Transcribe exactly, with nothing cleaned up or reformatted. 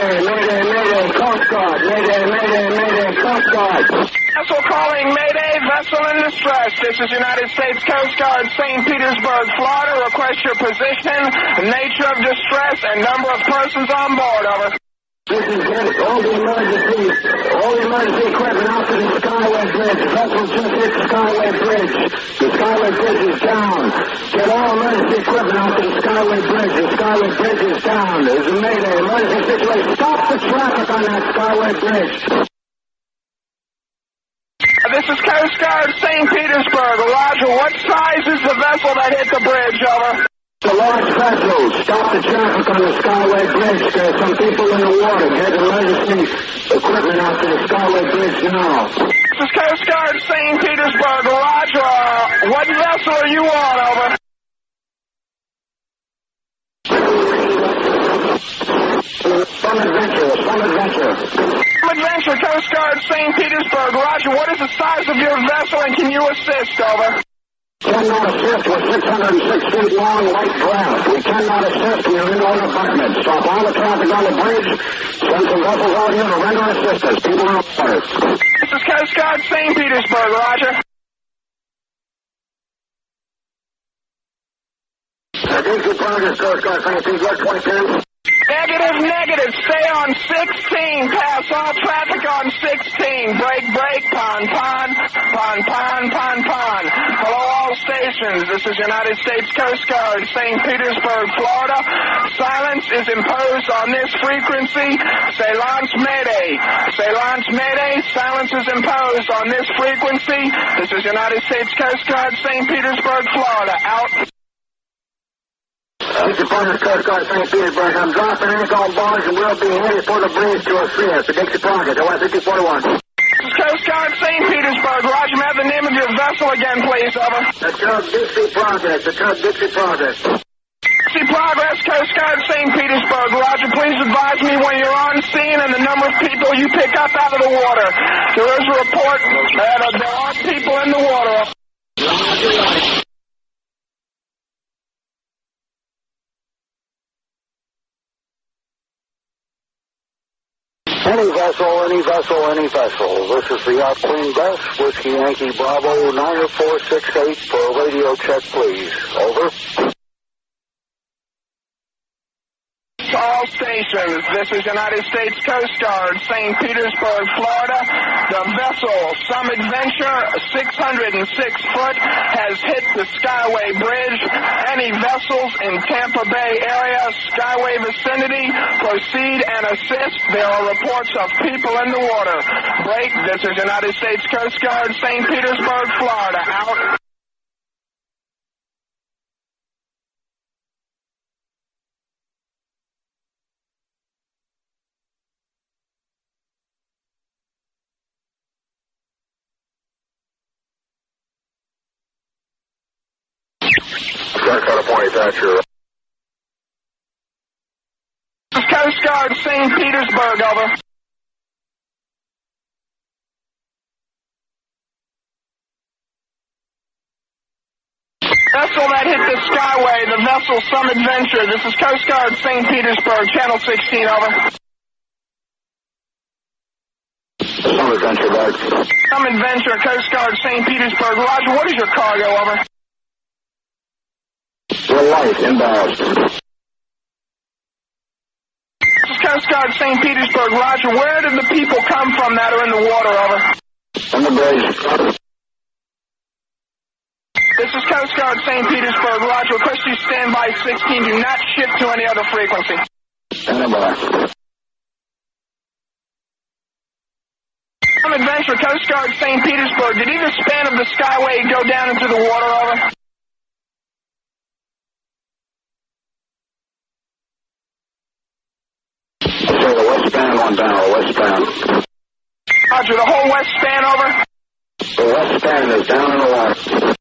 Mayday, mayday, mayday, Coast Guard. Mayday, mayday, mayday, Coast Guard. Vessel calling Mayday, vessel in distress. This is United States Coast Guard, Saint Petersburg, Florida. Request your position, nature of distress, and number of persons on board. Over. This is it. All the emergency, all the emergency equipment out to the Skyway Bridge. The vessel just hit the Skyway Bridge. The Skyway Bridge is down. Get all emergency equipment out to the Skyway Bridge. The Skyway Bridge is down. There's a mayday. Emergency situation. Stop the traffic on that Skyway Bridge. This is Coast Guard, Saint Petersburg. Roger, what size is the vessel that hit the bridge? Over. The large vessel. Stop the traffic on the Skyway Bridge. There's some people in the water. Get emergency equipment out to the Skyway Bridge now. This is Coast Guard, Saint Petersburg. Roger, uh, what vessel are you on? Over. Some adventure, some adventure. Some adventure, Coast Guard, Saint Petersburg. Roger, what is the size of your vessel and can you assist? Over. Cannot assist. We're six hundred six feet long, light draft. We cannot assist. We are in on abutment. Stop all the traffic on the bridge. Send some vessels out here to render assistance. People are water. This is Coast Guard, Saint Petersburg. Roger. Negative progress, Coast Guard, Saint Petersburg, twenty-two. Negative, negative. Stay on sixteen. Pass all traffic on sixteen. Break, break. Pon, pon. Pon, pon, pon, pon. Hello, all stations. This is United States Coast Guard, Saint Petersburg, Florida. Silence is imposed on this frequency. Say launch Mayday. Say launch Mayday. Silence is imposed on this frequency. This is United States Coast Guard, Saint Petersburg, Florida. Out. Dixie Progress, Coast Guard, Saint Petersburg. I'm dropping anchor on barge and we'll be headed for the bridge to Australia. For Dixie Progress, O S fifty forty-one. This is Coast Guard, Saint Petersburg. Roger, may I have the name of your vessel again, please, over. The tug Dixie Progress, the tug Dixie Progress. Dixie Progress, Coast Guard, Saint Petersburg. Roger, please advise me when you're on scene and the number of people you pick up out of the water. There is a report that uh, there are people in the water. Roger. Any vessel, any vessel, any vessel. This is the Yacht Queen Bess, Whiskey Yankee Bravo, nine four six eight for a radio check, please. Over. All stations, this is United States Coast Guard, Saint Petersburg, Florida. The vessel, Some Adventure, six hundred six foot, has hit the Skyway Bridge. Any vessels in Tampa Bay area, Skyway vicinity, proceed and assist. There are reports of people in the water. Break, this is United States Coast Guard, Saint Petersburg, Florida. Out. California Thatcher. This is Coast Guard, Saint Petersburg, over. Vessel that hit the Skyway, the vessel Some Adventure. This is Coast Guard, Saint Petersburg, Channel sixteen, over. Some Adventure, back. Some Adventure, Coast Guard, Saint Petersburg. Roger, what is your cargo, over? Your life inbound. This is Coast Guard, Saint Petersburg. Roger, where did the people come from that are in the water, over? On the bridge. This is Coast Guard, Saint Petersburg. Roger, request you stand by sixteen. Do not shift to any other frequency. Stand by. Some Adventure, Coast Guard, Saint Petersburg. Did either span of the Skyway go down into the water, over? Say the west span one down, the west span. Roger, the whole west span, over? The west span is down in the water.